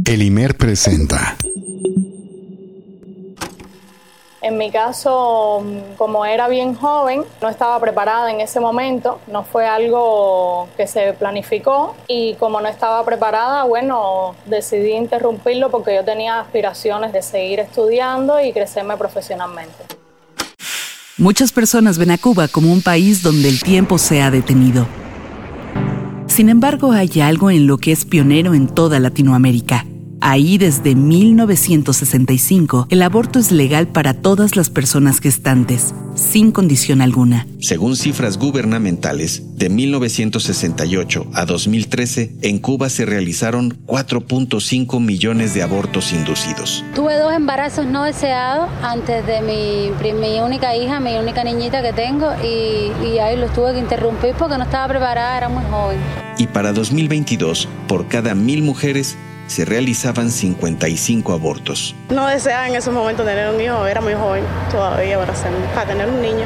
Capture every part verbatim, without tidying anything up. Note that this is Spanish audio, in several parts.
El I M E R presenta. En mi caso, como era bien joven, no estaba preparada en ese momento, no fue algo que se planificó y como no estaba preparada, bueno, decidí interrumpirlo porque yo tenía aspiraciones de seguir estudiando y crecerme profesionalmente. Muchas personas ven a Cuba como un país donde el tiempo se ha detenido. Sin embargo, hay algo en lo que es pionero en toda Latinoamérica. Ahí, desde mil novecientos sesenta y cinco, el aborto es legal para todas las personas gestantes, sin condición alguna. Según cifras gubernamentales, de mil novecientos sesenta y ocho a dos mil trece, en Cuba se realizaron cuatro punto cinco millones de abortos inducidos. Tuve dos embarazos no deseados antes de mi, mi única hija, mi única niñita que tengo, y, y ahí los tuve que interrumpir porque no estaba preparada, era muy joven. Y para dos mil veintidós, por cada mil mujeres, se realizaban cincuenta y cinco abortos. No deseaba en ese momento tener un hijo, era muy joven todavía para, hacer, para tener un niño.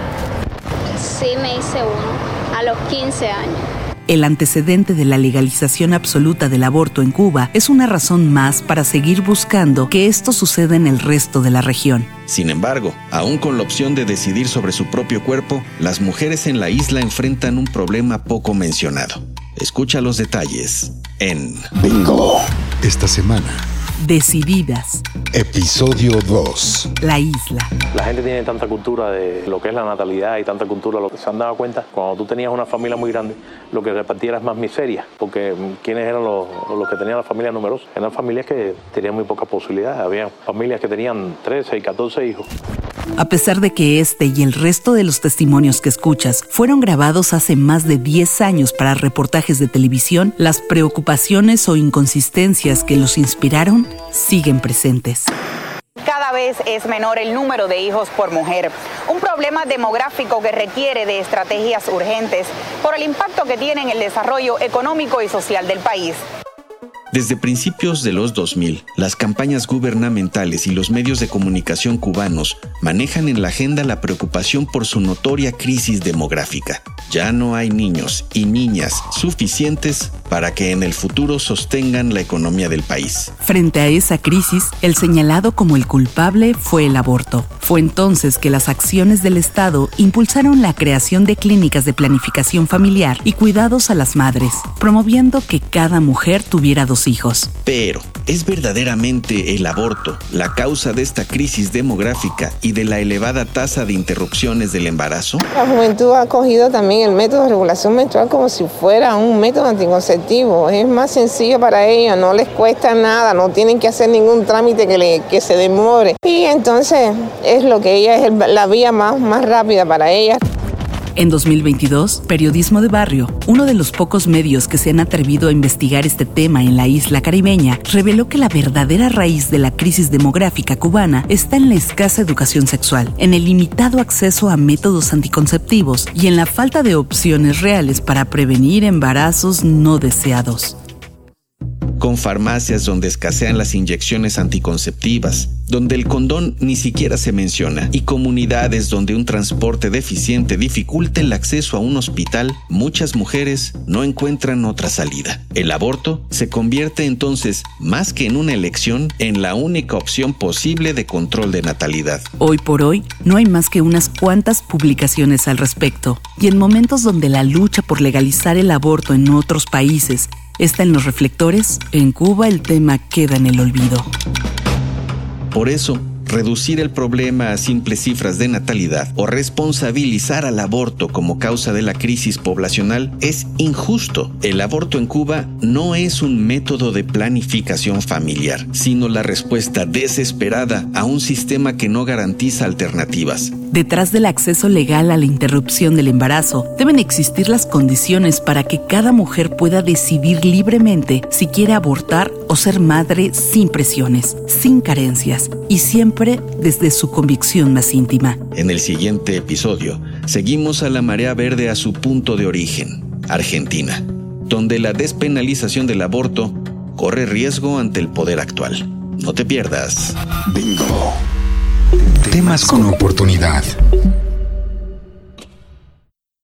Sí, me hice uno, a los quince años. El antecedente de la legalización absoluta del aborto en Cuba es una razón más para seguir buscando que esto suceda en el resto de la región. Sin embargo, aún con la opción de decidir sobre su propio cuerpo, las mujeres en la isla enfrentan un problema poco mencionado. Escucha los detalles en Bingo. Esta semana. Decididas. Episodio dos. La isla. La gente tiene tanta cultura de lo que es la natalidad y tanta cultura, lo que se han dado cuenta, cuando tú tenías una familia muy grande, lo que repartía era más miseria, porque ¿quiénes eran los, los que tenían la familia numerosa? Eran familias que tenían muy pocas posibilidades, había familias que tenían trece y catorce hijos. A pesar de que este y el resto de los testimonios que escuchas fueron grabados hace más de diez años para reportajes de televisión, las preocupaciones o inconsistencias que los inspiraron siguen presentes. Cada vez es menor el número de hijos por mujer, un problema demográfico que requiere de estrategias urgentes por el impacto que tiene en el desarrollo económico y social del país. Desde principios de los dos mil, las campañas gubernamentales y los medios de comunicación cubanos manejan en la agenda la preocupación por su notoria crisis demográfica. Ya no hay niños y niñas suficientes para que en el futuro sostengan la economía del país. Frente a esa crisis, el señalado como el culpable fue el aborto. Fue entonces que las acciones del Estado impulsaron la creación de clínicas de planificación familiar y cuidados a las madres, promoviendo que cada mujer tuviera dos hijos. Pero, ¿es verdaderamente el aborto la causa de esta crisis demográfica y de la elevada tasa de interrupciones del embarazo? La juventud ha cogido también el método de regulación menstrual como si fuera un método anticonceptivo. Es más sencillo para ellos, no les cuesta nada, no tienen que hacer ningún trámite que, le, que se demore. Y entonces es lo que ella es el, la vía más, más rápida para ellas. En dos mil veintidós, Periodismo de Barrio, uno de los pocos medios que se han atrevido a investigar este tema en la isla caribeña, reveló que la verdadera raíz de la crisis demográfica cubana está en la escasa educación sexual, en el limitado acceso a métodos anticonceptivos y en la falta de opciones reales para prevenir embarazos no deseados. Con farmacias donde escasean las inyecciones anticonceptivas, donde el condón ni siquiera se menciona, y comunidades donde un transporte deficiente dificulta el acceso a un hospital, muchas mujeres no encuentran otra salida. El aborto se convierte entonces, más que en una elección, en la única opción posible de control de natalidad. Hoy por hoy, no hay más que unas cuantas publicaciones al respecto, y en momentos donde la lucha por legalizar el aborto en otros países está en los reflectores, en Cuba el tema queda en el olvido. Por eso, reducir el problema a simples cifras de natalidad o responsabilizar al aborto como causa de la crisis poblacional es injusto. El aborto en Cuba no es un método de planificación familiar, sino la respuesta desesperada a un sistema que no garantiza alternativas. Detrás del acceso legal a la interrupción del embarazo, deben existir las condiciones para que cada mujer pueda decidir libremente si quiere abortar o ser madre sin presiones, sin carencias y siempre desde su convicción más íntima. En el siguiente episodio, seguimos a la marea verde a su punto de origen, Argentina, donde la despenalización del aborto corre riesgo ante el poder actual. No te pierdas. Bingo. Temas con oportunidad.